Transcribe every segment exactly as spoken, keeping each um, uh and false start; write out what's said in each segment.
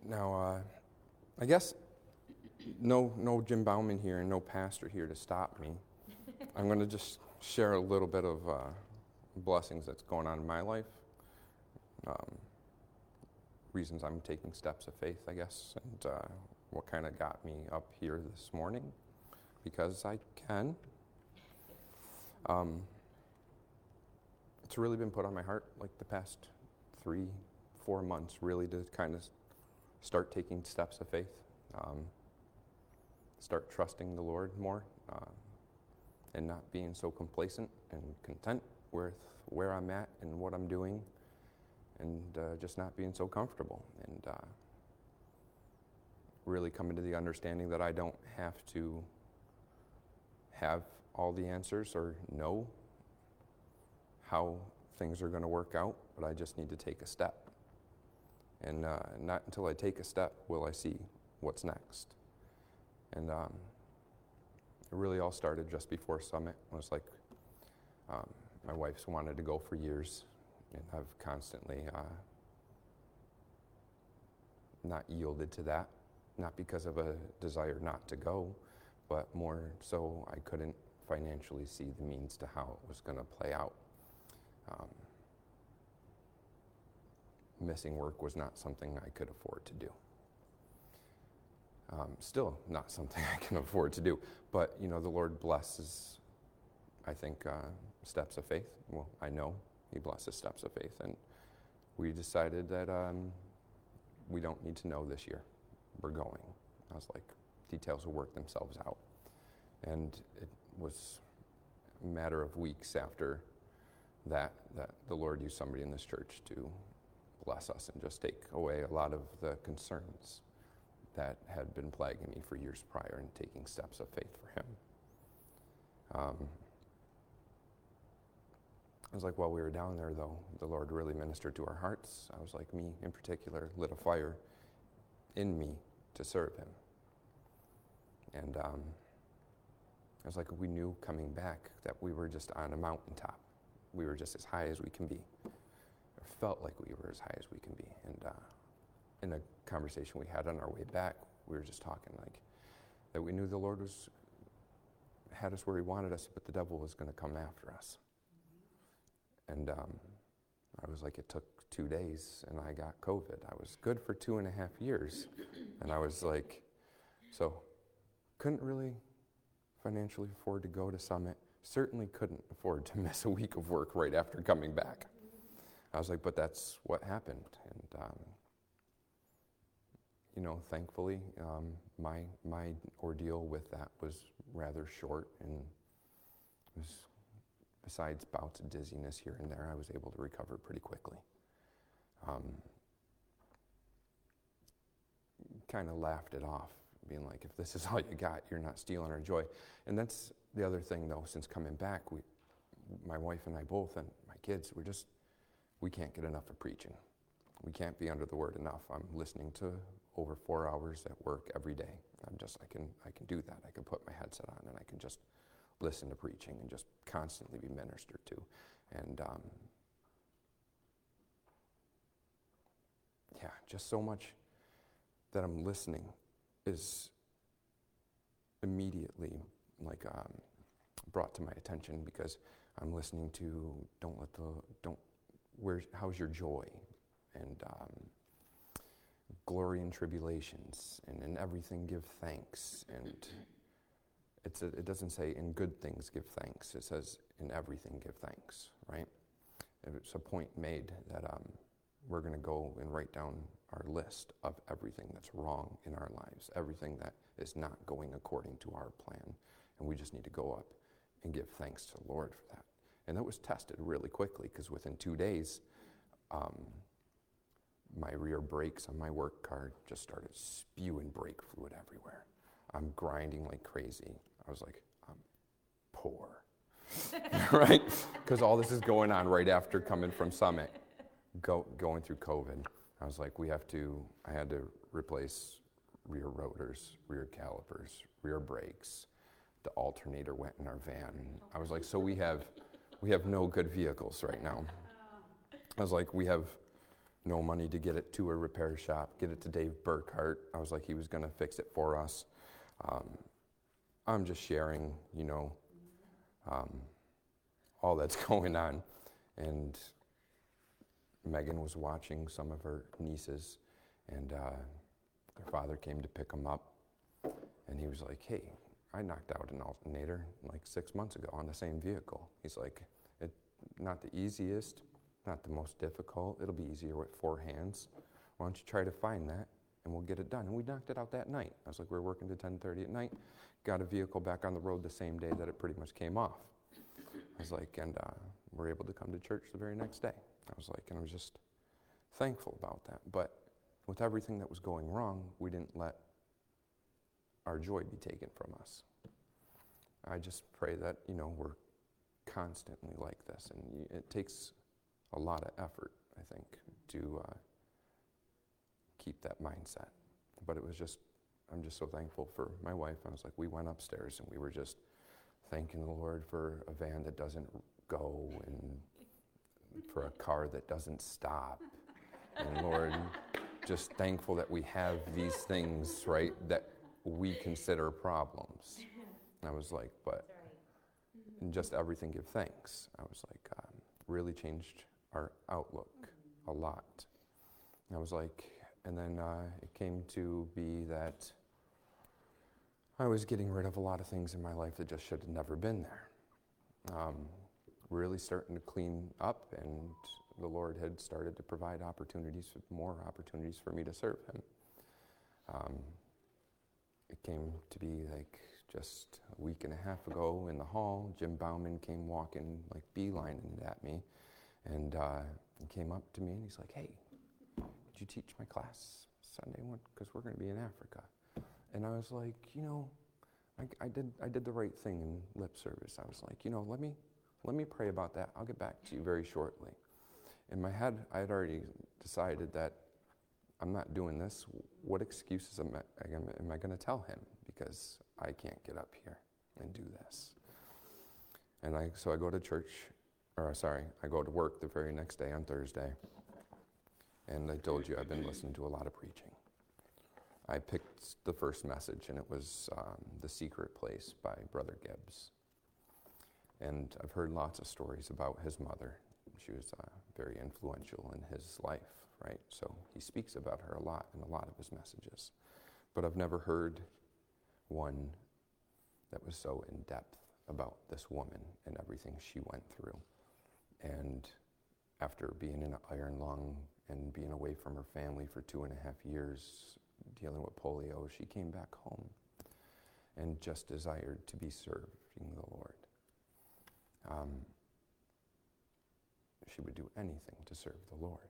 Now, uh, I guess no, no Jim Bauman here and no pastor here to stop me. I'm going to just share a little bit of uh, blessings that's going on in my life, um, reasons I'm taking steps of faith, I guess, and uh, what kind of got me up here this morning, because I can. Um, it's really been put on my heart like the past three, four months, really to kind of start taking steps of faith, um, start trusting the Lord more, uh, and not being so complacent and content with where I'm at and what I'm doing, and uh, just not being so comfortable, and uh, really coming to the understanding that I don't have to have all the answers or know how things are going to work out, but I just need to take a step. And uh, not until I take a step will I see what's next. And um, it really all started just before Summit. It was like um, my wife's wanted to go for years, and I've constantly uh, not yielded to that, not because of a desire not to go, but more so I couldn't financially see the means to how it was going to play out. Um, missing work was not something I could afford to do. Um, still not something I can afford to do, but you know, the Lord blesses, I think, uh, steps of faith. Well, I know He blesses steps of faith, and we decided that um, we don't need to know this year. We're going. I was like, details will work themselves out. And it was a matter of weeks after that that the Lord used somebody in this church to bless us and just take away a lot of the concerns that had been plaguing me for years prior and taking steps of faith for Him. Um, I was like, while we were down there, though, the Lord really ministered to our hearts. I was like, me in particular, lit a fire in me to serve Him. And um, it was like we knew coming back that we were just on a mountaintop. We were just as high as we can be. Or felt like we were as high as we can be. And uh, in a conversation we had on our way back, we were just talking like that we knew the Lord was had us where He wanted us, but the devil was going to come after us. And um, I was like, it took two days, and I got COVID. I was good for two and a half years. And I was like, so couldn't really financially afford to go to Summit. Certainly couldn't afford to miss a week of work right after coming back. I was like, but that's what happened. And, um, you know, thankfully, um, my my ordeal with that was rather short, and it was, besides bouts of dizziness here and there, I was able to recover pretty quickly. Um, kind of laughed it off, being like, if this is all you got, you're not stealing our joy. And that's the other thing, though, since coming back, we, my wife and I both, and my kids, we're just, we can't get enough of preaching. We can't be under the Word enough. I'm listening to over four hours at work every day. I'm just, I can, I can do that. I can put my headset on and I can just listen to preaching and just constantly be ministered to. And um, yeah, just so much that I'm listening is immediately like um, brought to my attention, because I'm listening to don't let the don't where's how's your joy, and um, glory in tribulations, and in everything give thanks. And it's a, it doesn't say in good things give thanks. It says in everything give thanks, right? And it's a point made that um, we're going to go and write down our list of everything that's wrong in our lives, everything that is not going according to our plan. And we just need to go up and give thanks to the Lord for that. And that was tested really quickly, because within two days, um, my rear brakes on my work car just started spewing brake fluid everywhere. I'm grinding like crazy. I was like, I'm poor, right? Because all this is going on right after coming from Summit, go, going through COVID. I was like, we have to, I had to replace rear rotors, rear calipers, rear brakes. The alternator went in our van. I was like, so we have, we have no good vehicles right now. I was like, we have no money to get it to a repair shop, get it to Dave Burkhart. I was like, he was going to fix it for us. Um, I'm just sharing, you know, um, all that's going on. And Megan was watching some of her nieces, and uh, their father came to pick them up. And he was like, hey, I knocked out an alternator like six months ago on the same vehicle. He's like, it, not the easiest, not the most difficult. It'll be easier with four hands. Why don't you try to find that, and we'll get it done. And we knocked it out that night. I was like, we were working to ten thirty at night, got a vehicle back on the road the same day that it pretty much came off. I was like, and uh, we're able to come to church the very next day. I was like, and I was just thankful about that. But with everything that was going wrong, we didn't let our joy be taken from us. I just pray that, you know, we're constantly like this, and it takes a lot of effort, I think, to uh, keep that mindset. But it was just, I'm just so thankful for my wife. I was like, we went upstairs and we were just thanking the Lord for a van that doesn't go, and for a car that doesn't stop. And Lord, just thankful that we have these things, right, that we consider problems. And I was like, but in just everything give thanks. I was like, um, really changed our outlook a lot. And I was like, and then uh, it came to be that I was getting rid of a lot of things in my life that just should have never been there. Um, really starting to clean up, and the Lord had started to provide opportunities, more opportunities for me to serve Him. Um, it came to be like just a week and a half ago in the hall, Jim Bauman came walking, like beelining at me, and uh, he came up to me and he's like, hey, would you teach my class Sunday one? Because we're going to be in Africa. And I was like, you know, I, I did I did the right thing in lip service. I was like, you know, let me let me pray about that. I'll get back to you very shortly. In my head, I had already decided that I'm not doing this. What excuses am I, am I going to tell him? Because I can't get up here and do this. And I so I go to church, or sorry, I go to work the very next day on Thursday. And I told you I've been listening to a lot of preaching. I picked the first message, and it was um, The Secret Place by Brother Gibbs. And I've heard lots of stories about his mother. She was uh, very influential in his life, right? So he speaks about her a lot in a lot of his messages. But I've never heard one that was so in-depth about this woman and everything she went through. And after being in an iron lung and being away from her family for two and a half years, dealing with polio, she came back home and just desired to be serving the Lord. Um, she would do anything to serve the Lord.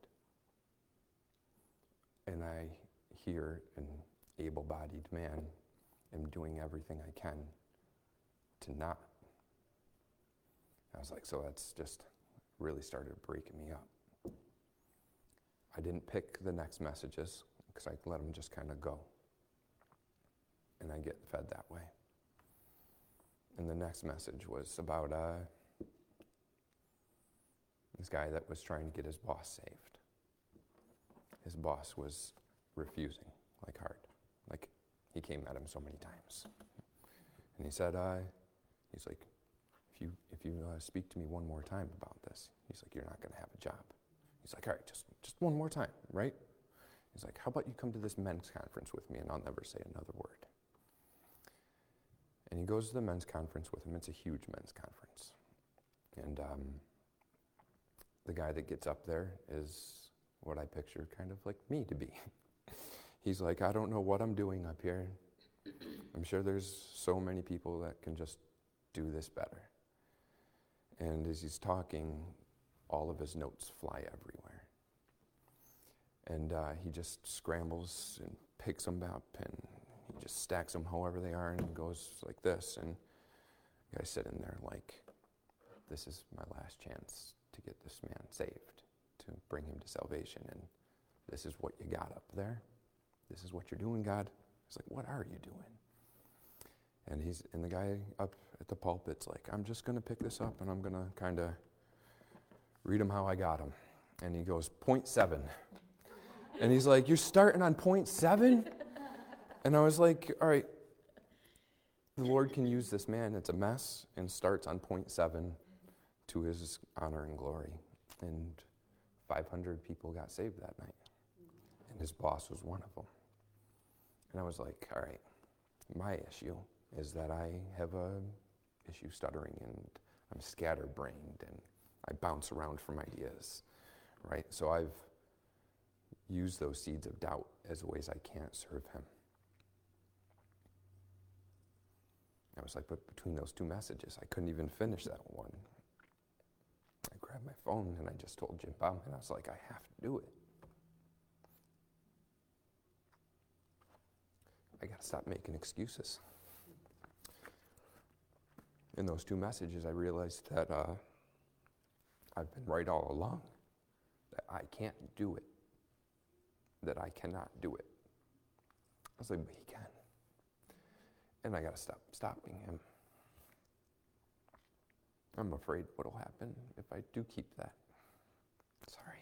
And I hear an able-bodied man am doing everything I can to not. I was like, so that's just really started breaking me up. I didn't pick the next messages because I let them just kind of go. And I get fed that way. And the next message was about uh, this guy that was trying to get his boss saved. His boss was refusing, like hard. Like, he came at him so many times. And he said, uh, he's like, if you if you uh, speak to me one more time about this, he's like, you're not going to have a job. He's like, all right, just, just one more time, right? He's like, how about you come to this men's conference with me and I'll never say another word. And he goes to the men's conference with him. It's a huge men's conference. And um, the guy that gets up there is what I picture kind of like me to be. He's like, I don't know what I'm doing up here. I'm sure there's so many people that can just do this better. And as he's talking, all of his notes fly everywhere. And uh, he just scrambles and picks them up, and he just stacks them however they are and goes like this. And the guy's sitting there like, this is my last chance to get this man saved, to bring him to salvation. And this is what you got up there. This is what you're doing, God. He's like, what are you doing? And he's and the guy up at the pulpit's like, I'm just going to pick this up and I'm going to kind of read him how I got him. And he goes, point seven. And he's like, you're starting on point seven? And I was like, all right, the Lord can use this man. It's a mess, and starts on point seven to his honor and glory. And five hundred people got saved that night. And his boss was one of them. And I was like, all right, my issue is that I have a issue stuttering, and I'm scatterbrained, and I bounce around from ideas, right? So I've used those seeds of doubt as ways I can't serve him. I was like, but between those two messages, I couldn't even finish that one. I grabbed my phone and I just told Jim Baum, and I was like, I have to do it. I got to stop making excuses. In those two messages, I realized that uh, I've been right all along, that I can't do it, that I cannot do it. I was like, but he can. And I got to stop stopping him. I'm afraid what will happen if I do keep that. Sorry.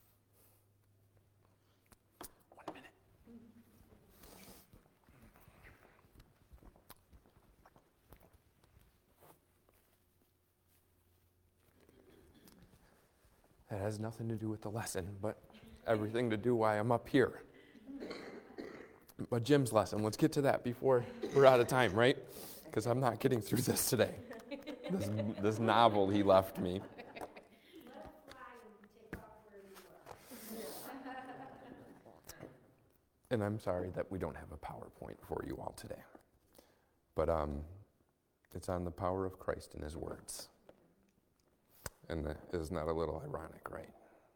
One minute. That has nothing to do with the lesson, but everything to do why I'm up here. But Jim's lesson, let's get to that before we're out of time, right? Because I'm not getting through this today. This, this novel he left me. And I'm sorry that we don't have a PowerPoint for you all today. But um, it's on the power of Christ and his words. And that is not a little ironic, right?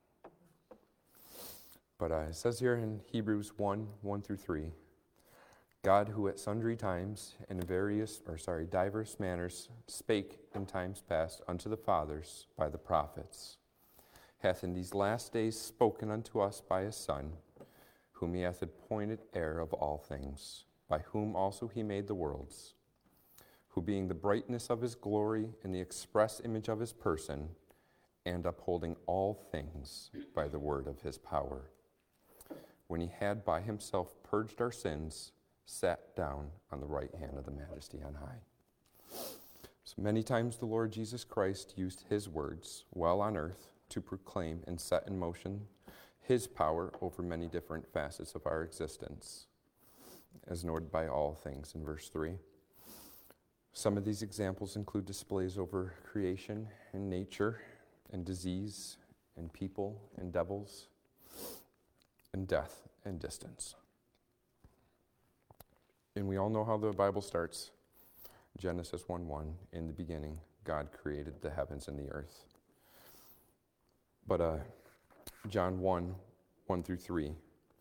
But uh, it says here in Hebrews one, one through three, God, who at sundry times and in various, or sorry, diverse manners spake in times past unto the fathers by the prophets, hath in these last days spoken unto us by his Son, whom he hath appointed heir of all things, by whom also he made the worlds, who being the brightness of his glory and the express image of his person, and upholding all things by the word of his power, when he had by himself purged our sins, sat down on the right hand of the majesty on high. So many times the Lord Jesus Christ used his words while on earth to proclaim and set in motion his power over many different facets of our existence, as noted by all things in verse three. Some of these examples include displays over creation and nature and disease and people and devils and death and distance. And we all know how the Bible starts. Genesis one one, in the beginning, God created the heavens and the earth. But uh, John one, one through three,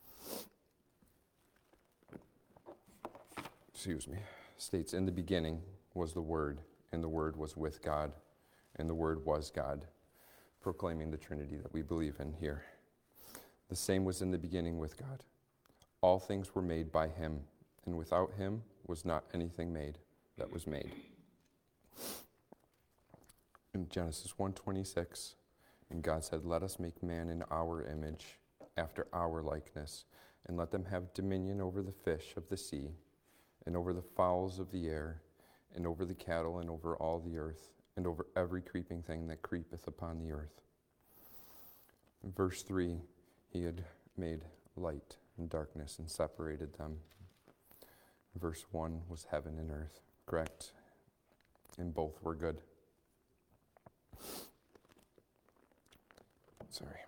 excuse me, states, in the beginning was the Word, and the Word was with God, and the Word was God, proclaiming the Trinity that we believe in here. The same was in the beginning with God. All things were made by him, and without him was not anything made that was made. In Genesis one twenty-six, and God said, let us make man in our image, after our likeness, and let them have dominion over the fish of the sea, and over the fowls of the air, and over the cattle, and over all the earth, and over every creeping thing that creepeth upon the earth. In verse three, he had made light and darkness and separated them. Verse one was heaven and earth, correct? And both were good. Sorry.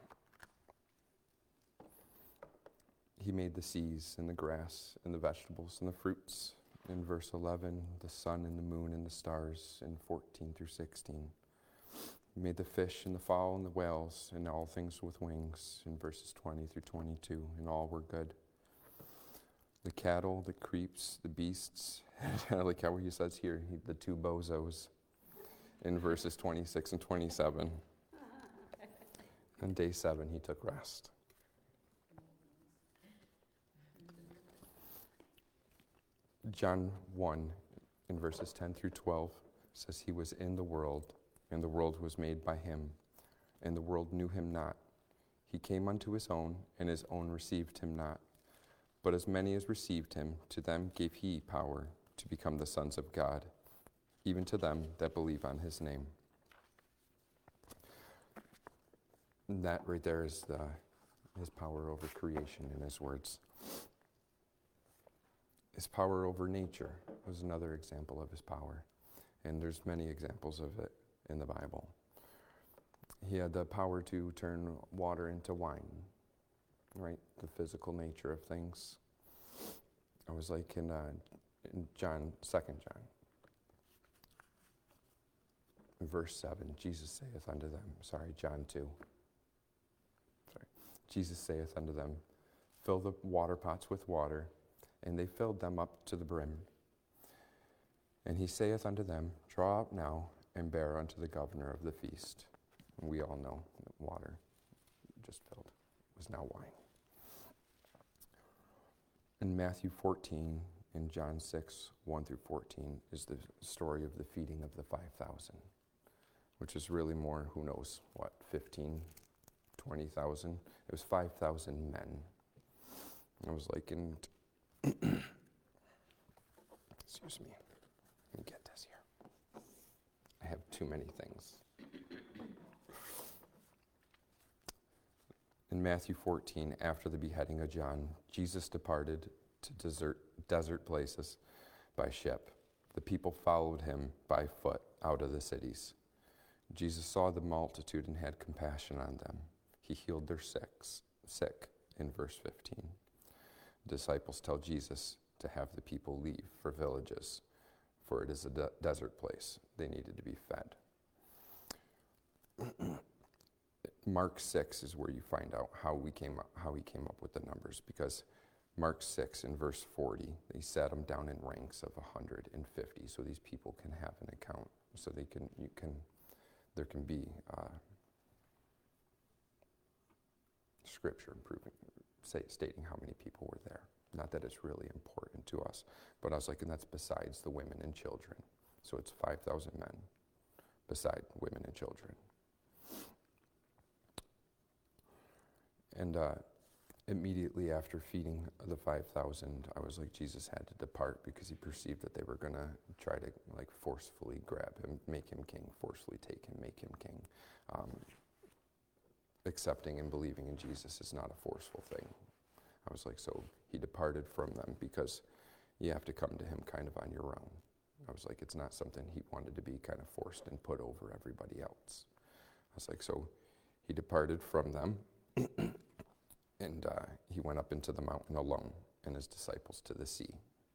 He made the seas and the grass and the vegetables and the fruits. In verse eleven, the sun and the moon and the stars. In fourteen through sixteen. He made the fish and the fowl and the whales and all things with wings. In verses twenty through twenty-two, and all were good. The cattle, the creeps, the beasts. I like how he says here, he, the two bozos. In verses twenty-six and twenty-seven. On day seven, he took rest. John one, in verses ten through twelve, says he was in the world, and the world was made by him, and the world knew him not. He came unto his own, and his own received him not. But as many as received him, to them gave he power to become the sons of God, even to them that believe on his name. And that right there is the, his power over creation in his words. His power over nature was another example of his power. And there's many examples of it in the Bible. He had the power to turn water into wine, right? The physical nature of things. I was like in, uh, in John, Second John, in verse seven, Jesus saith unto them, sorry, John two. Sorry. Jesus saith unto them, fill the water pots with water, and they filled them up to the brim. And he saith unto them, draw up now, and bear unto the governor of the feast. And we all know that water just filled was now wine. In Matthew fourteen and John six, one through fourteen is the story of the feeding of the five thousand, which is really more, who knows, what, fifteen, twenty thousand? It was five thousand men. I was like, in, excuse me, let me get this here. I have too many things. In Matthew fourteen, after the beheading of John, Jesus departed to desert, desert places by ship. The people followed him by foot out of the cities. Jesus saw the multitude and had compassion on them. He healed their sick, sick in verse fifteen. Disciples tell Jesus to have the people leave for villages, for it is a de- desert place. They needed to be fed. Mark six is where you find out how we came up, how he came up with the numbers, because Mark six in verse forty, they sat them down in ranks of one hundred fifty, so these people can have an account, so they can, you can, there can be uh, scripture proving, say, stating how many people were there. Not that it's really important to us, but I was like, and that's besides the women and children. So it's five thousand men beside women and children. And uh, immediately after feeding the five thousand, I was like, Jesus had to depart because he perceived that they were going to try to like forcefully grab him, make him king, forcefully take him, make him king. Um, accepting and believing in Jesus is not a forceful thing. I was like, so he departed from them because you have to come to him kind of on your own. I was like, it's not something he wanted to be kind of forced and put over everybody else. I was like, so he departed from them. And uh, he went up into the mountain alone, and his disciples to the sea.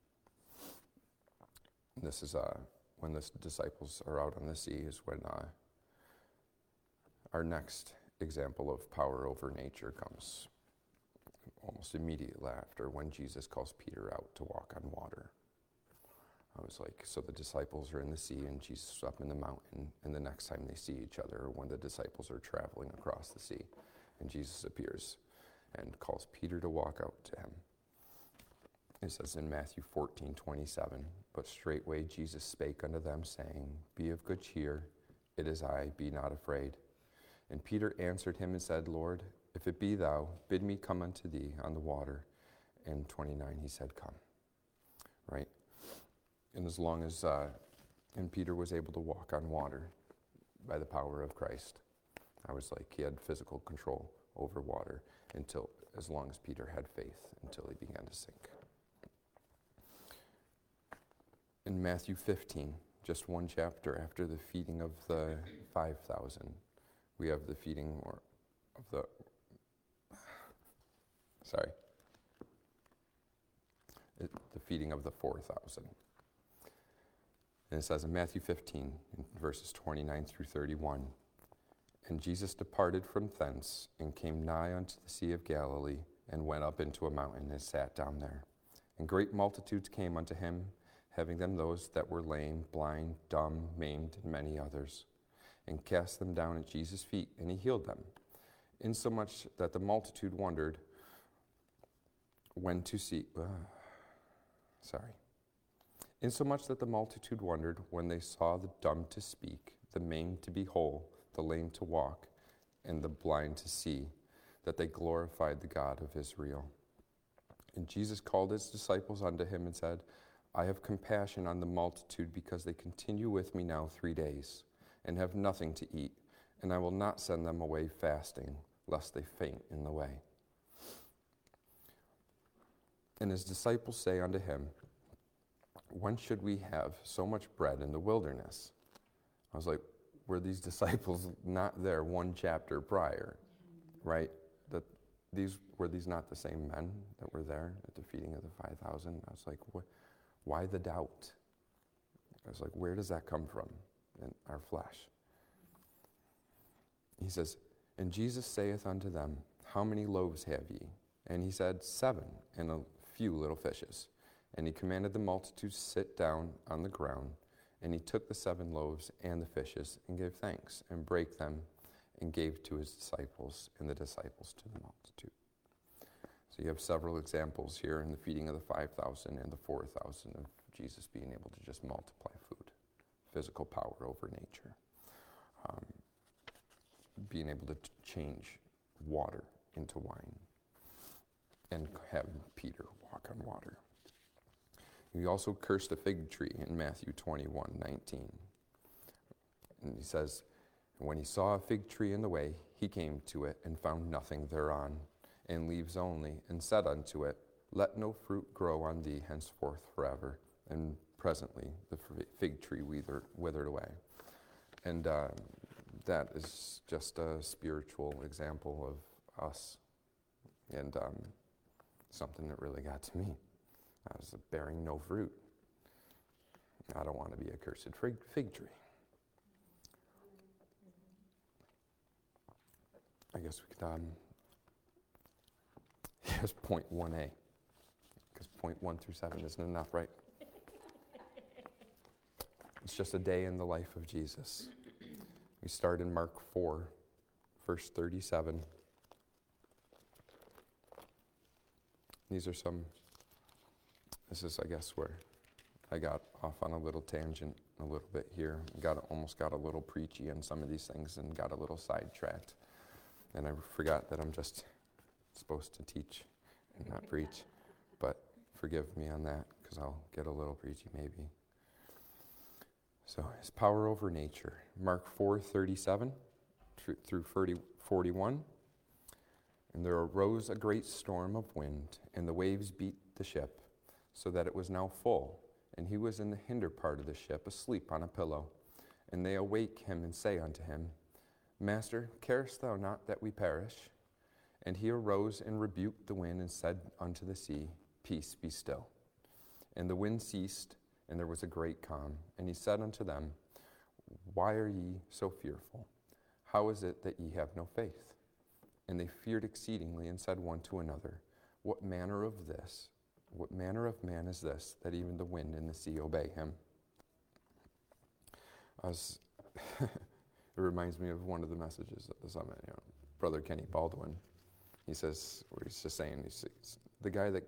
And this is uh, when the disciples are out on the sea is when uh, our next example of power over nature comes almost immediately after, when Jesus calls Peter out to walk on water. I was like, so the disciples are in the sea and Jesus is up in the mountain, and the next time they see each other, when the disciples are traveling across the sea, and Jesus appears and calls Peter to walk out to him. It says in Matthew fourteen twenty-seven, but straightway Jesus spake unto them, saying, be of good cheer, it is I, be not afraid. And Peter answered him and said, Lord, if it be thou, bid me come unto thee on the water. And twenty-nine, he said, come. Right? And as long as, uh, and Peter was able to walk on water by the power of Christ. I was like, he had physical control over water until, as long as Peter had faith, until he began to sink. In Matthew fifteen, just one chapter after the feeding of the five thousand, we have the feeding or of the, sorry, it, the feeding of the four thousand. And it says in Matthew fifteen, in verses twenty-nine through thirty-one, and Jesus departed from thence, and came nigh unto the Sea of Galilee, and went up into a mountain, and sat down there. And great multitudes came unto him, having them those that were lame, blind, dumb, maimed, and many others, and cast them down at Jesus' feet, and he healed them, insomuch that the multitude wondered when to see, uh, sorry, insomuch that the multitude wondered when they saw the dumb to speak, the maimed to be whole, the lame to walk, and the blind to see. that they glorified the God of Israel. And Jesus called his disciples unto him and said, I have compassion on the multitude, because they continue with me now three days, and have nothing to eat, and I will not send them away fasting, lest they faint in the way. And his disciples say unto him, when should we have so much bread in the wilderness? I was like, were these disciples not there one chapter prior, right? That these were these not the same men that were there at the feeding of the five thousand? I was like, what? Why the doubt? I was like, where does that come from in our flesh? He says, and Jesus saith unto them, how many loaves have ye? And he said, seven, and a few little fishes. And he commanded the multitude to sit down on the ground. And he took the seven loaves and the fishes, and gave thanks, and brake them, and gave to his disciples, and the disciples to the multitude. So you have several examples here in the feeding of the five thousand and the four thousand of Jesus being able to just multiply food, physical power over nature, um, being able to t- change water into wine, and having Peter walk on water. He also cursed a fig tree in Matthew twenty-one nineteen. And he says, when he saw a fig tree in the way, he came to it and found nothing thereon, and leaves only, and said unto it, let no fruit grow on thee henceforth forever. And presently the fig tree withered, withered away. And uh, that is just a spiritual example of us, and um, something that really got to me. I was bearing no fruit. I don't want to be a cursed fig, fig tree. I guess we could, um, here's point one A, because point one through seven isn't enough, right? It's just a day in the life of Jesus. We start in Mark four, verse thirty-seven. These are some, this is, I guess, where I got off on a little tangent a little bit here. Got almost got a little preachy on some of these things and got a little sidetracked. And I forgot that I'm just supposed to teach and not preach. But forgive me on that, because I'll get a little preachy maybe. So his power over nature. Mark four thirty-seven through forty-one. And there arose a great storm of wind, and the waves beat the ship, so that it was now full. And he was in the hinder part of the ship, asleep on a pillow. And they awake him and say unto him, Master, carest thou not that we perish? And he arose and rebuked the wind and said unto the sea, Peace, be still. And the wind ceased, and there was a great calm. And he said unto them, Why are ye so fearful? How is it that ye have no faith? And they feared exceedingly, and said one to another, What manner of this, what manner of man is this, that even the wind and the sea obey him? I was it reminds me of one of the messages at the summit. You know, Brother Kenny Baldwin, he says, where he's just saying, he's, he's the guy that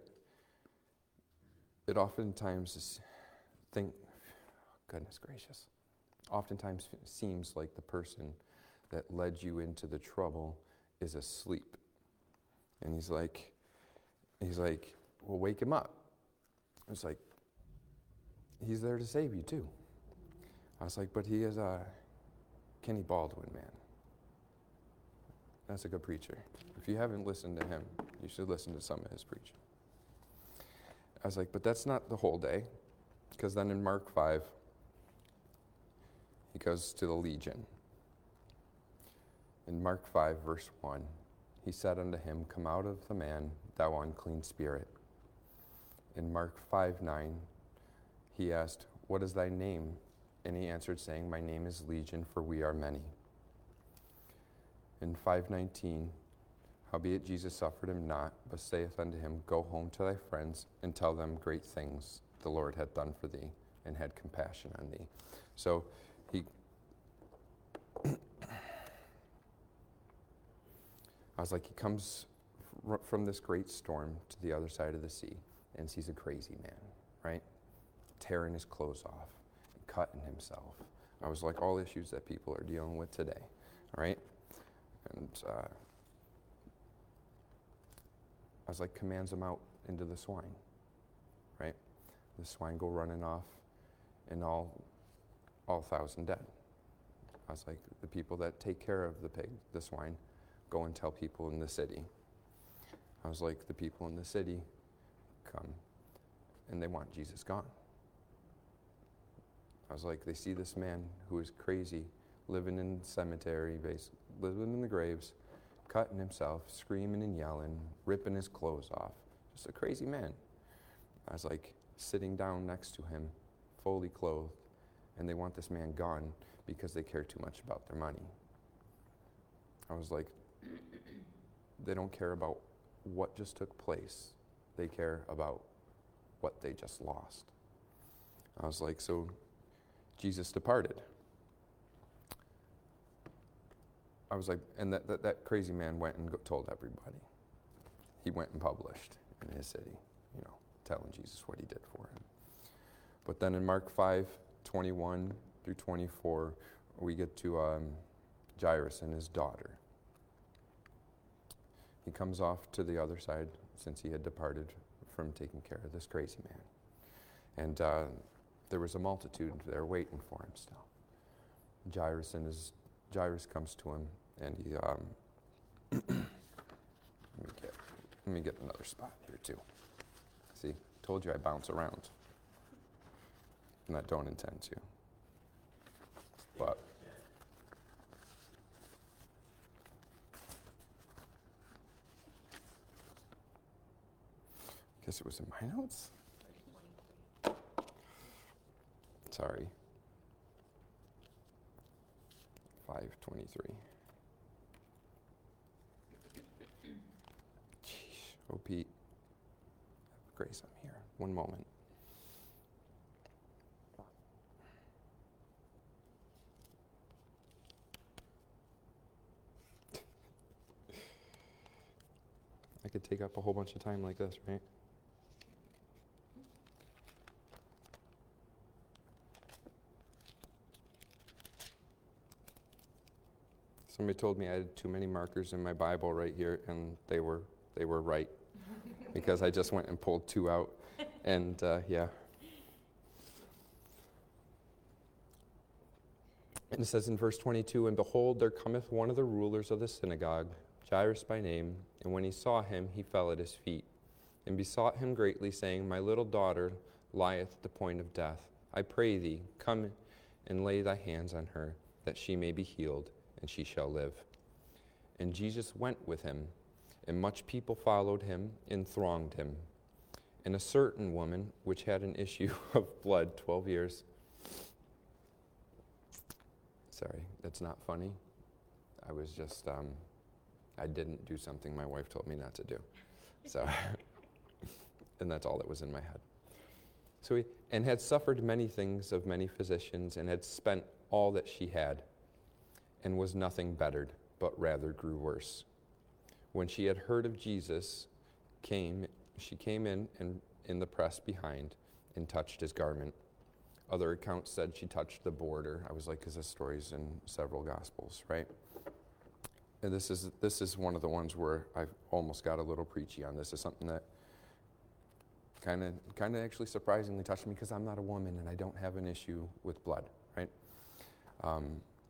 it oftentimes is think, goodness gracious, oftentimes seems like the person that led you into the trouble is asleep. And he's like, he's like, well, wake him up. It's like, he's there to save you too. I was like, but he is a Kenny Baldwin, man. That's a good preacher. If you haven't listened to him, you should listen to some of his preaching. I was like, but that's not the whole day, because then in Mark five, he goes to the legion. In Mark five, verse one, he said unto him, Come out of the man, thou unclean spirit. In Mark five nine, he asked, What is thy name? And he answered, saying, My name is Legion, for we are many. In five nineteen, howbeit Jesus suffered him not, but saith unto him, Go home to thy friends, and tell them great things the Lord hath done for thee, and had compassion on thee. So he I was like, he comes f- from this great storm to the other side of the sea and sees a crazy man, right? Tearing his clothes off, and cutting himself. I was like, all issues that people are dealing with today, all right? And uh, I was like, commands them out into the swine, right? The swine go running off, and all, all thousand dead. I was like, the people that take care of the pig, the swine, go and tell people in the city. I was like, the people in the city come, and they want Jesus gone. I was like, they see this man who is crazy, living in the cemetery, living in the graves, cutting himself, screaming and yelling, ripping his clothes off. Just a crazy man. I was like, sitting down next to him, fully clothed, and they want this man gone because they care too much about their money. I was like, they don't care about what just took place. They care about what they just lost. I was like, so Jesus departed. I was like, and that, that, that crazy man went and go, told everybody. He went and published in his city, you know, telling Jesus what he did for him. But then in Mark five, twenty-one through twenty-four, we get to um, Jairus and his daughter. He comes off to the other side since he had departed from taking care of this crazy man. And uh, there was a multitude there waiting for him still. Jairus and his Jairus comes to him, and he um, let me get let me get another spot here too. See, told you I bounce around, and I don't intend to. But I guess it was in my notes. Sorry. five twenty-three. Jeez. Oh, Pete. Grace, I'm here. One moment. I could take up a whole bunch of time like this, right? Somebody told me I had too many markers in my Bible right here, and they were they were right, because I just went and pulled two out, and uh, yeah. And it says in verse twenty-two, and behold, there cometh one of the rulers of the synagogue, Jairus by name, and when he saw him, he fell at his feet, and besought him greatly, saying, My little daughter lieth at the point of death. I pray thee, come and lay thy hands on her, that she may be healed, and she shall live. And Jesus went with him, and much people followed him and thronged him. And a certain woman, which had an issue of blood twelve years. Sorry, that's not funny. I was just, um, I didn't do something my wife told me not to do. So, and that's all that was in my head. So he, and had suffered many things of many physicians, and had spent all that she had, and was nothing bettered, but rather grew worse. When she had heard of Jesus, came she came in and in the press behind, and touched his garment. Other accounts said she touched the border. I was like, because this story's in several Gospels, right? And this is this is one of the ones where I've almost got a little preachy on. This is something that kind of kind of actually surprisingly touched me, because I'm not a woman and I don't have an issue with blood, right? Um,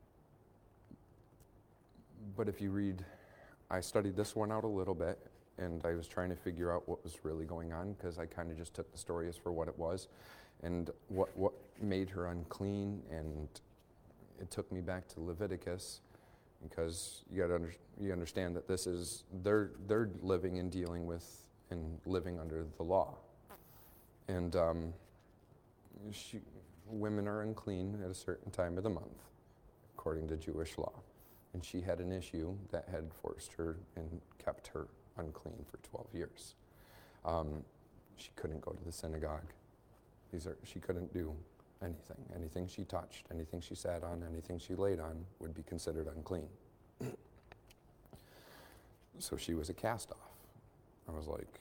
But if you read, I studied this one out a little bit, and I was trying to figure out what was really going on, because I kind of just took the story as for what it was, and what what made her unclean. And it took me back to Leviticus, because you got to under, you understand that this is they're they're living and dealing with and living under the law, and um, she, women are unclean at a certain time of the month, according to Jewish law. And she had an issue that had forced her and kept her unclean for twelve years. Um, she couldn't go to the synagogue. These are, she couldn't do anything. Anything she touched, anything she sat on, anything she laid on would be considered unclean. So she was a cast-off. I was like...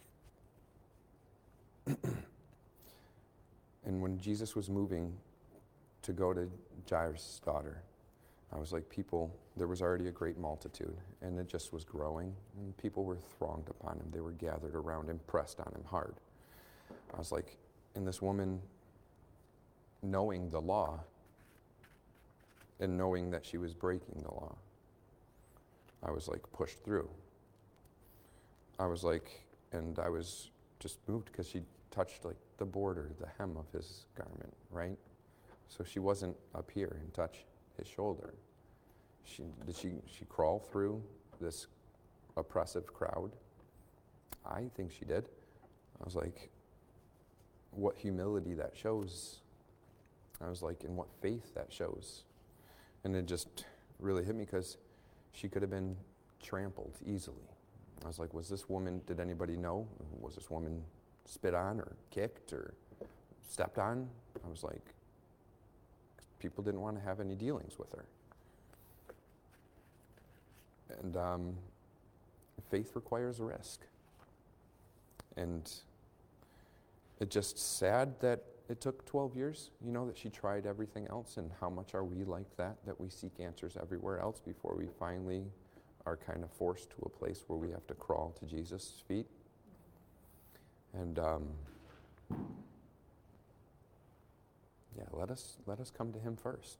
And when Jesus was moving to go to Jairus' daughter, I was like, people, there was already a great multitude, and it just was growing, and people were thronged upon him. They were gathered around him, pressed on him hard. I was like, and this woman, knowing the law, and knowing that she was breaking the law, I was like pushed through. I was like, and I was just moved because she touched like the border, the hem of his garment, right? So she wasn't up here and touch his shoulder. She, did she, she crawl through this oppressive crowd? I think she did. I was like, what humility that shows. I was like, and what faith that shows. And it just really hit me because she could have been trampled easily. I was like, was this woman, did anybody know? Was this woman spit on or kicked or stepped on? I was like, people didn't want to have any dealings with her. And um, faith requires risk. And it's just sad that it took twelve years, you know, that she tried everything else. And how much are we like that, that we seek answers everywhere else before we finally are kind of forced to a place where we have to crawl to Jesus' feet. And um, yeah, let us let us come to him first.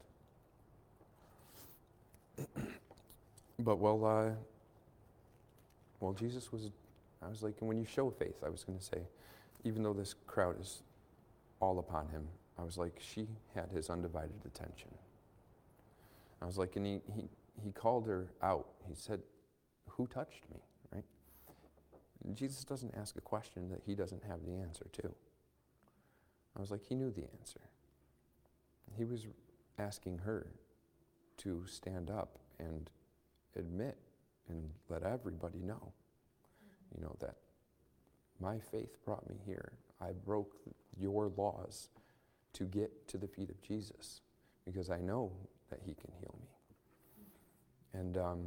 But well, uh, well, Jesus was, I was like, and when you show faith, I was going to say, even though this crowd is all upon him, I was like, she had his undivided attention. I was like, and he, he, he called her out. He said, who touched me, right? And Jesus doesn't ask a question that he doesn't have the answer to. I was like, he knew the answer. He was asking her to stand up and admit and let everybody know, you know, that my faith brought me here. I broke your laws to get to the feet of Jesus because I know that he can heal me. And um,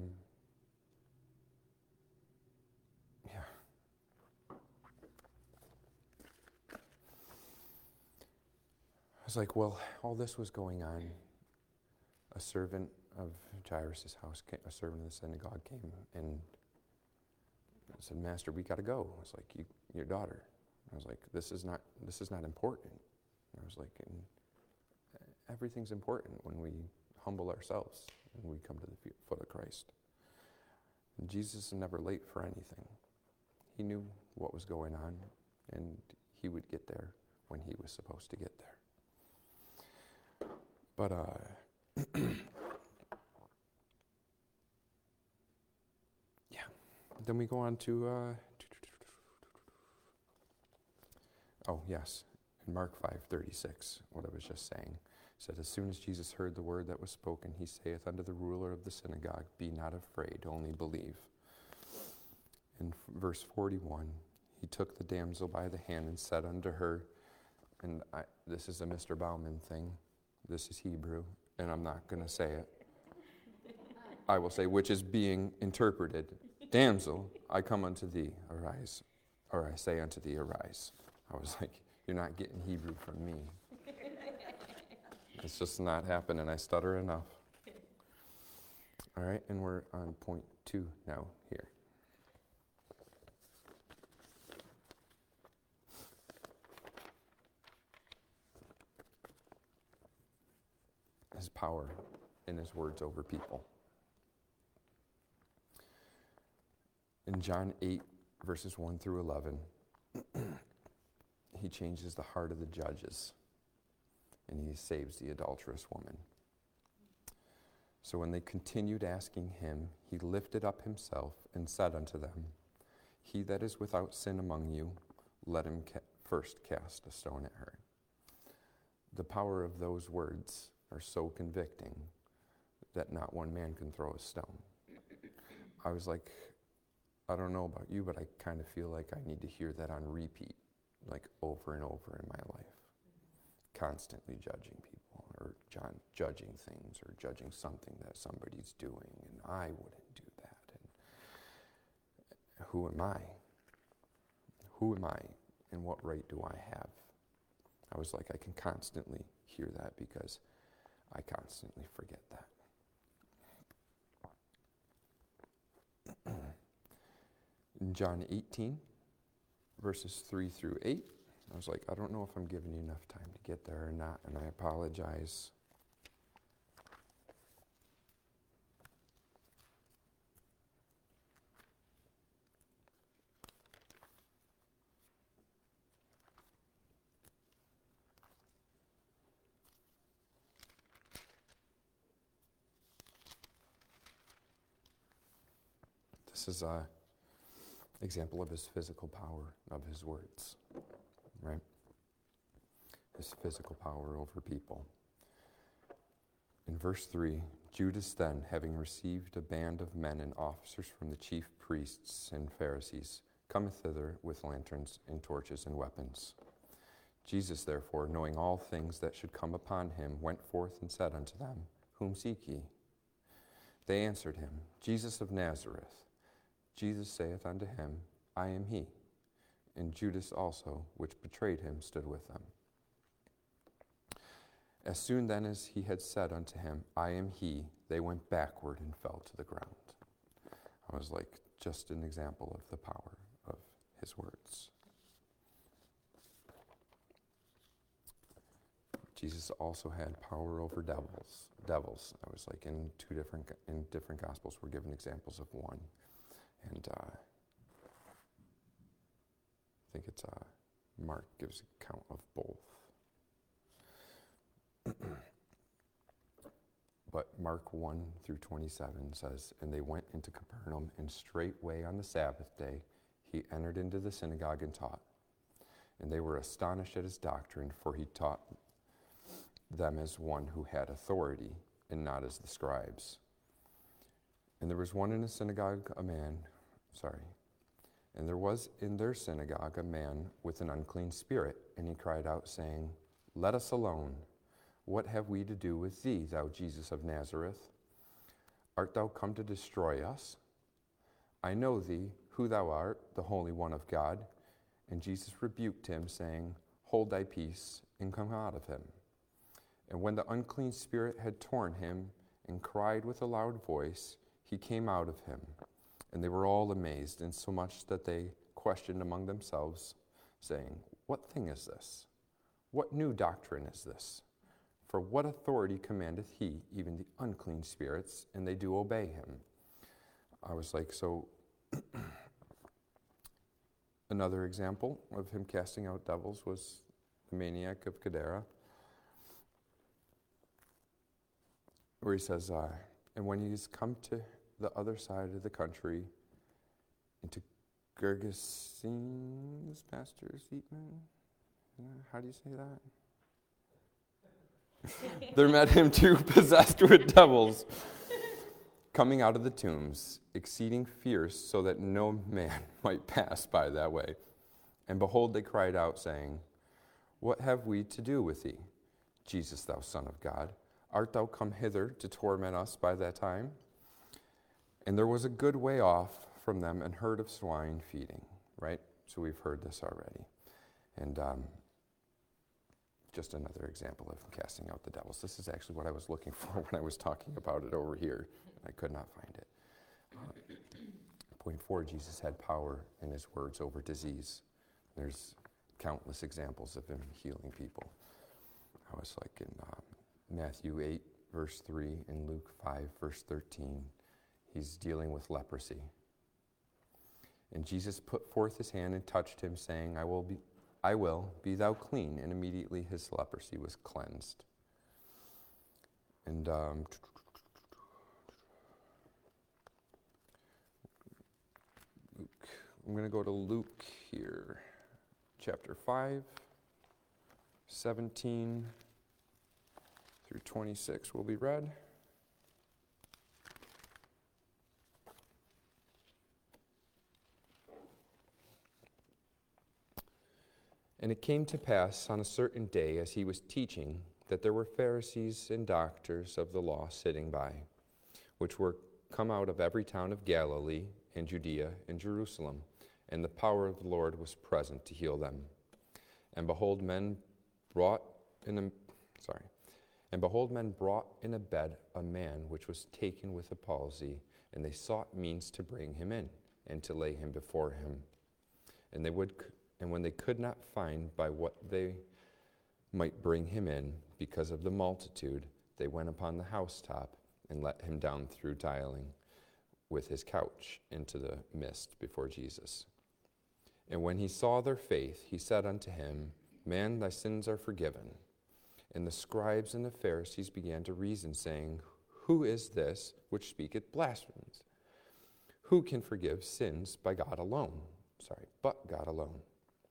yeah. I was like, well, all this was going on. A servant of Jairus' house, came, a servant of the synagogue came and said, Master, we got to go. I was like, you, your daughter. I was like, this is not this is not important. I was like, and everything's important when we humble ourselves and we come to the foot of Christ. And Jesus is never late for anything. He knew what was going on, and he would get there when he was supposed to get there. But uh, yeah, then we go on to, uh, oh yes, in Mark five thirty-six, what I was just saying. Said, as soon as Jesus heard the word that was spoken, he saith unto the ruler of the synagogue, be not afraid, only believe. In verse forty-one, he took the damsel by the hand and said unto her, and I, this is a Mister Bauman thing, this is Hebrew, and I'm not going to say it. I will say, which is being interpreted, damsel, I come unto thee, arise, or I say unto thee, arise. I was like, you're not getting Hebrew from me. It's just not happening. I stutter enough. All right, and we're on point two now here. His power in his words over people. In John eight, verses one through eleven, he changes the heart of the judges. And he saves the adulterous woman. So when they continued asking him, he lifted up himself and said unto them, he that is without sin among you, let him ca- first cast a stone at her. The power of those words are so convicting that not one man can throw a stone. I was like, I don't know about you, but I kind of feel like I need to hear that on repeat, like over and over in my life. Constantly judging people or ju- judging things or judging something that somebody's doing, and I wouldn't do that. And who am I? Who am I, and what right do I have? I was like, I can constantly hear that because I constantly forget that. In John eighteen, verses three through eight, I was like, I don't know if I'm giving you enough time to get there or not, and I apologize. This is an example of his physical power, of his words, right? His physical power over people. In verse three, Judas then, having received a band of men and officers from the chief priests and Pharisees, cometh thither with lanterns and torches and weapons. Jesus, therefore, knowing all things that should come upon him, went forth and said unto them, Whom seek ye? They answered him, Jesus of Nazareth. Jesus saith unto him, I am he. And Judas also, which betrayed him, stood with them. As soon then as he had said unto him, I am he, they went backward and fell to the ground. I was like, just an example of the power of his words. Jesus also had power over devils. Devils. I was like, in two different in different gospels, we're given examples of one. And uh, I think it's uh, Mark gives account of both. But Mark one through twenty-seven says, And they went into Capernaum, and straightway on the Sabbath day he entered into the synagogue and taught. And they were astonished at his doctrine, for he taught them as one who had authority, and not as the scribes. And there was one in the synagogue, a man, sorry, and there was in their synagogue a man with an unclean spirit, and he cried out, saying, Let us alone. What have we to do with thee, thou Jesus of Nazareth? Art thou come to destroy us? I know thee, who thou art, the Holy One of God. And Jesus rebuked him, saying, Hold thy peace, and come out of him. And when the unclean spirit had torn him, and cried with a loud voice, he came out of him. And they were all amazed, insomuch that they questioned among themselves, saying, What thing is this? What new doctrine is this? For what authority commandeth he, even the unclean spirits, and they do obey him? I was like, so another example of him casting out devils was the maniac of Gadara, where he says, uh, and when he's come to the other side of the country, into Gergesenes, Pastor Seatman, how do you say that? There met him two possessed with devils, coming out of the tombs, exceeding fierce, so that no man might pass by that way. And behold, they cried out, saying, What have we to do with thee, Jesus, thou Son of God? Art thou come hither to torment us by that time? And there was a good way off from them an herd of swine feeding, right? So we've heard this already. And um, just another example of casting out the devils. This is actually what I was looking for when I was talking about it over here. I could not find it. Uh, point four, Jesus had power in his words over disease. There's countless examples of him healing people. I was like in um, Matthew eight, verse three, and Luke five, verse thirteen. He's dealing with leprosy. And Jesus put forth his hand and touched him, saying, I will be I will, be thou clean. And immediately his leprosy was cleansed. And um, Luke, I'm going to go to Luke here, chapter five, seventeen through twenty-six will be read. And it came to pass on a certain day, as he was teaching, that there were Pharisees and doctors of the law sitting by, which were come out of every town of Galilee and Judea and Jerusalem, and the power of the Lord was present to heal them. And behold, men brought in a sorry, and behold, men brought in a bed a man which was taken with a palsy, and they sought means to bring him in and to lay him before him. And they would, and when they could not find by what they might bring him in because of the multitude, they went upon the housetop and let him down through tiling with his couch into the midst before Jesus. And when he saw their faith, he said unto him, Man, thy sins are forgiven. And the scribes and the Pharisees began to reason, saying, Who is this which speaketh blasphemies? Who can forgive sins by God alone? Sorry, but God alone.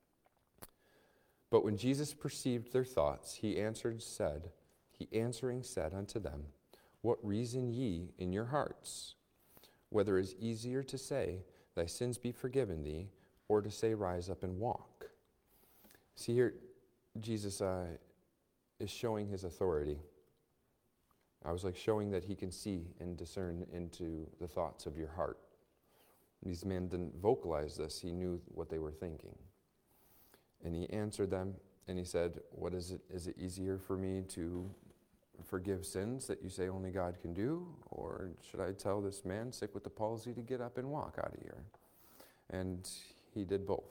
But when Jesus perceived their thoughts, he answered, said, he answering said unto them, What reason ye in your hearts? Whether it is easier to say, Thy sins be forgiven thee, or to say, Rise up and walk. See here, Jesus uh, is showing his authority. I was like showing that he can see and discern into the thoughts of your heart. These men didn't vocalize this. He knew what they were thinking. And he answered them, and he said, What is it? Is it easier for me to forgive sins that you say only God can do? Or should I tell this man sick with the palsy to get up and walk out of here? And he did both.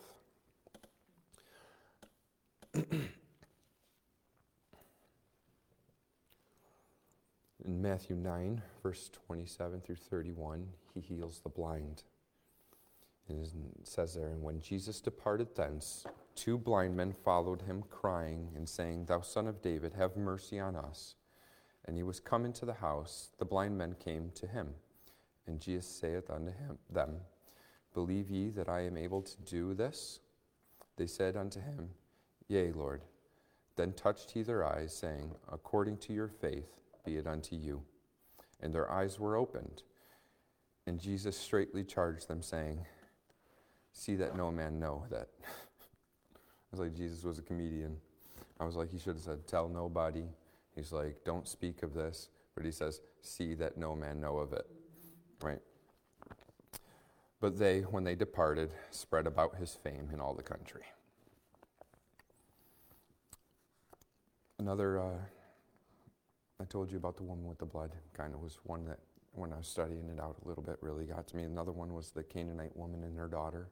In Matthew nine, verse twenty-seven through thirty-one, he heals the blind. And it says there, And when Jesus departed thence, two blind men followed him, crying and saying, Thou son of David, have mercy on us. And he was come into the house. The blind men came to him. And Jesus saith unto him, them, Believe ye that I am able to do this? They said unto him, Yea, Lord. Then touched he their eyes, saying, According to your faith be it unto you. And their eyes were opened. And Jesus straitly charged them, saying, See that no man know that. I was like, Jesus was a comedian. I was like, he should have said, Tell nobody. He's like, Don't speak of this. But he says, See that no man know of it. Right? But they, when they departed, spread about his fame in all the country. Another, uh, I told you about the woman with the blood, kind of was one that, when I was studying it out a little bit, really got to me. Another one was the Canaanite woman and her daughter.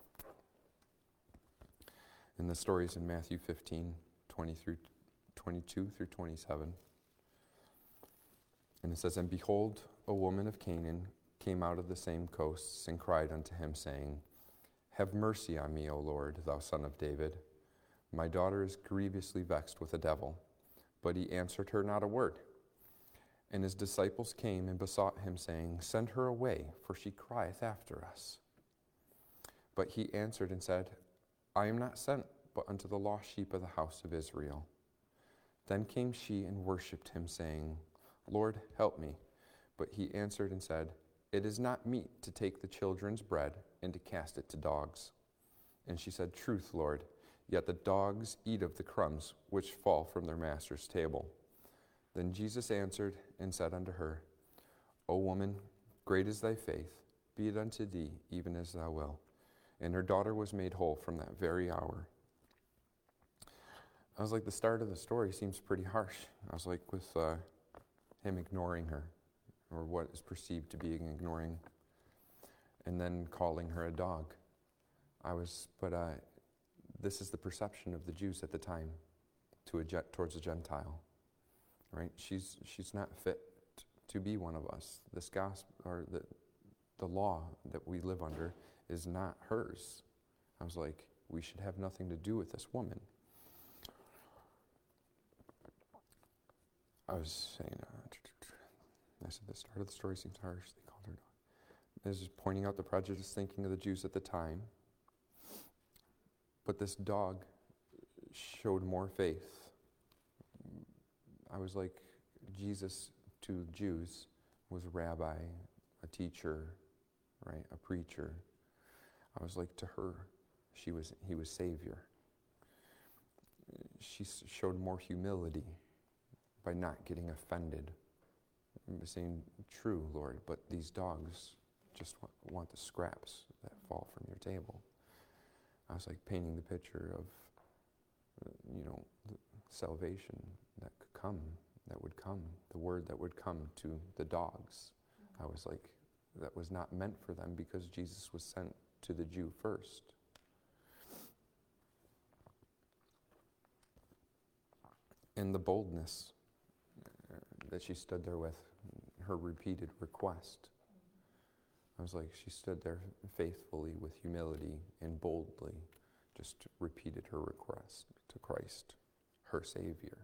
And the story's in Matthew fifteen, twenty through twenty-two through twenty-seven. And it says, And behold, a woman of Canaan came out of the same coasts and cried unto him, saying, Have mercy on me, O Lord, thou son of David. My daughter is grievously vexed with a devil. But he answered her not a word. And his disciples came and besought him, saying, Send her away, for she crieth after us. But he answered and said, I am not sent but unto the lost sheep of the house of Israel. Then came she and worshipped him, saying, Lord, help me. But he answered and said, It is not meet to take the children's bread and to cast it to dogs. And she said, Truth, Lord, yet the dogs eat of the crumbs which fall from their master's table. Then Jesus answered and said unto her, O woman, great is thy faith, be it unto thee even as thou wilt. And her daughter was made whole from that very hour. I was like, the start of the story seems pretty harsh. I was like, with uh, him ignoring her, or what is perceived to be ignoring, and then calling her a dog. I was, but uh, this is the perception of the Jews at the time to a jet, towards a Gentile, right? She's she's not fit to be one of us. This gospel, or the the law that we live under, is not hers. I was like, we should have nothing to do with this woman. I was saying, uh, I said the start of the story seems harsh. They called her dog. I was just pointing out the prejudiced thinking of the Jews at the time. But this dog showed more faith. I was like, Jesus to Jews was a rabbi, a teacher, right, a preacher. I was like, to her, she was he was Savior. She showed more humility by not getting offended, saying, True, Lord, but these dogs just want, want the scraps that fall from your table. I was like painting the picture of, you know, the salvation that could come, that would come, the word that would come to the dogs. I was like that was not meant for them because Jesus was sent to the Jew first. And the boldness that she stood there with, her repeated request. I was like, she stood there faithfully with humility and boldly, just repeated her request to Christ, her Savior.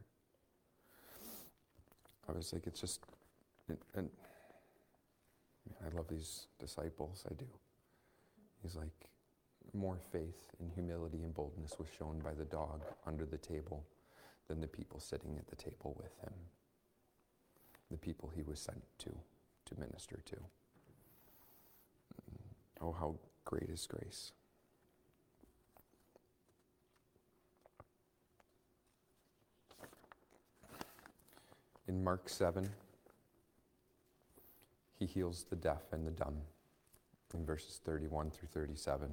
I was like, it's just, and, and man, I love these disciples, I do. He's like, more faith and humility and boldness was shown by the dog under the table than the people sitting at the table with him. The people he was sent to, to minister to. Oh, how great is grace. In Mark seven, he heals the deaf and the dumb in verses thirty-one through thirty-seven.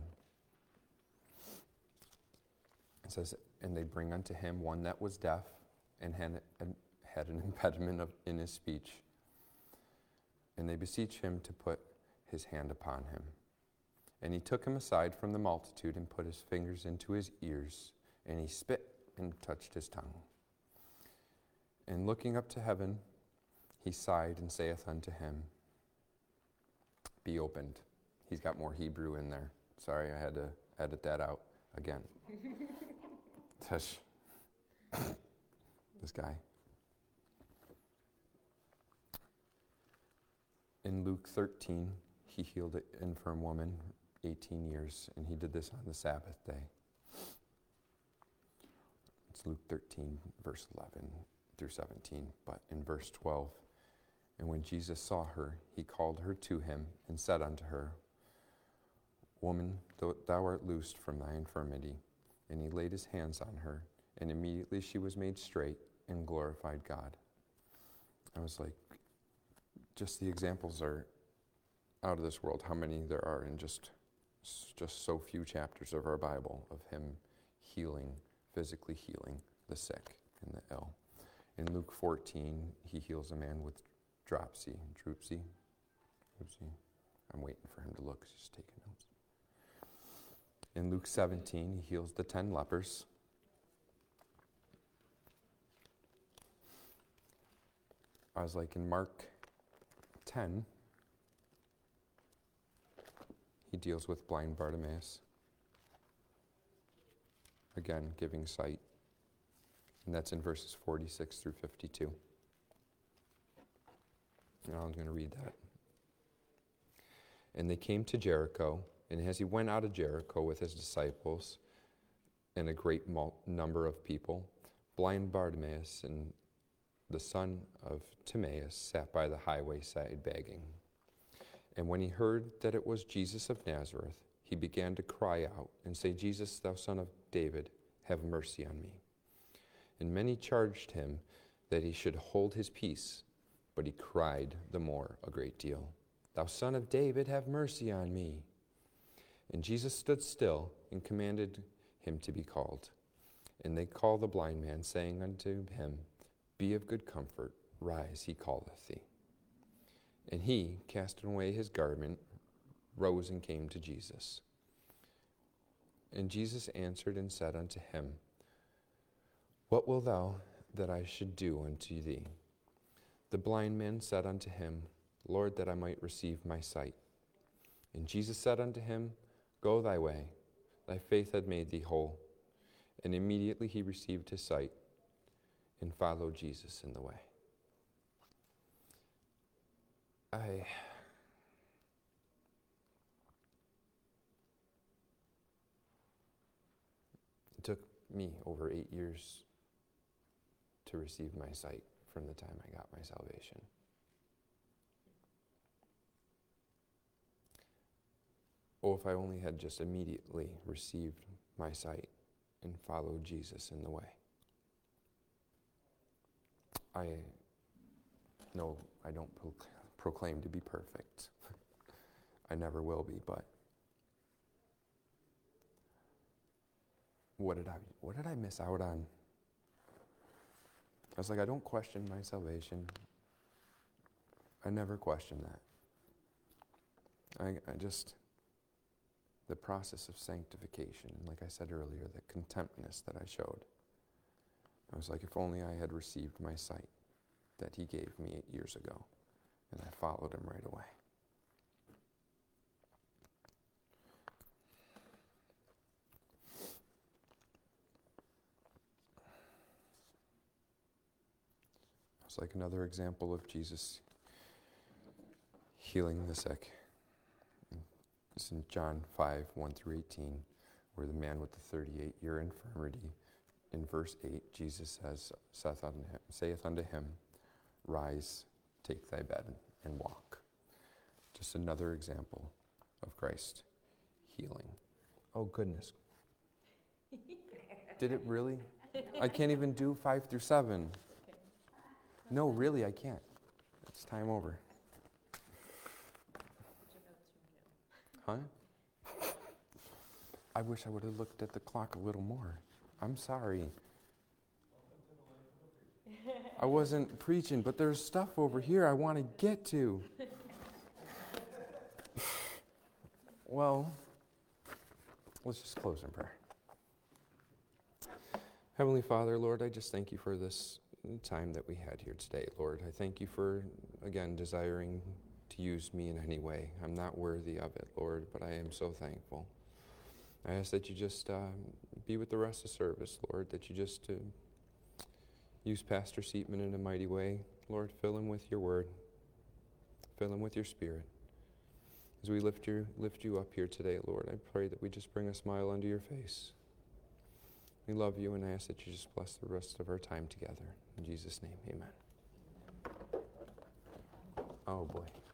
It says, and they bring unto him one that was deaf and had, had an impediment of, in his speech. And they beseech him to put his hand upon him. And he took him aside from the multitude and put his fingers into his ears, and he spit and touched his tongue. And looking up to heaven, he sighed and saith unto him, be opened. He's got more Hebrew in there. Sorry, I had to edit that out again. Tush. This guy. In Luke thirteen, he healed an infirm woman, eighteen years, and he did this on the Sabbath day. It's Luke thirteen, verse eleven through seventeen, but in verse twelve, and when Jesus saw her, he called her to him and said unto her, woman, thou art loosed from thy infirmity. And he laid his hands on her, and immediately she was made straight and glorified God. I was like, just the examples are out of this world, how many there are in just, just so few chapters of our Bible of him healing, physically healing the sick and the ill. In Luke fourteen, he heals a man with dropsy, droopsy, droopsy. I'm waiting for him to look, he's just taking notes. In Luke seventeen, he heals the ten lepers. I was like, in Mark ten, he deals with blind Bartimaeus. Again, giving sight. And that's in verses forty-six through fifty-two. And I'm going to read that. And they came to Jericho, and as he went out of Jericho with his disciples and a great mul- number of people, blind Bartimaeus and the son of Timaeus sat by the highway side begging. And when he heard that it was Jesus of Nazareth, he began to cry out and say, Jesus, thou son of David, have mercy on me. And many charged him that he should hold his peace, but he cried the more a great deal, thou son of David, have mercy on me. And Jesus stood still and commanded him to be called. And they called the blind man, saying unto him, be of good comfort, rise, he calleth thee. And he, casting away his garment, rose and came to Jesus. And Jesus answered and said unto him, what wilt thou that I should do unto thee? The blind man said unto him, Lord, that I might receive my sight. And Jesus said unto him, go thy way, thy faith hath made thee whole. And immediately he received his sight and followed Jesus in the way. I it took me over eight years to receive my sight from the time I got my salvation. Oh, if I only had just immediately received my sight and followed Jesus in the way. I know I don't pro- proclaim to be perfect. I never will be, but what did I what did I miss out on? I was like, I don't question my salvation. I never questioned that. I, I just, the process of sanctification, like I said earlier, the contentness that I showed. I was like, if only I had received my sight that he gave me eight years ago, and I followed him right away. It's like another example of Jesus healing the sick. It's in John five, one through eighteen, where the man with the thirty-eight-year infirmity, in verse eight, Jesus says, saith unto him, saith unto him, rise, take thy bed, and walk. Just another example of Christ healing. Oh, goodness. Did it really? I can't even do five through seven. No, really, I can't. It's time over. Huh? I wish I would have looked at the clock a little more. I'm sorry. I wasn't preaching, but there's stuff over here I want to get to. Well, let's just close in prayer. Heavenly Father, Lord, I just thank you for this time that we had here today, Lord. I thank you for, again, desiring to use me in any way. I'm not worthy of it, Lord, but I am so thankful. I ask that you just uh, be with the rest of the service, Lord, that you just uh, use Pastor Seatman in a mighty way. Lord, fill him with your word. Fill him with your spirit. As we lift, your, lift you up here today, Lord, I pray that we just bring a smile onto your face. We love you, and I ask that you just bless the rest of our time together. In Jesus' name, amen. Oh, boy.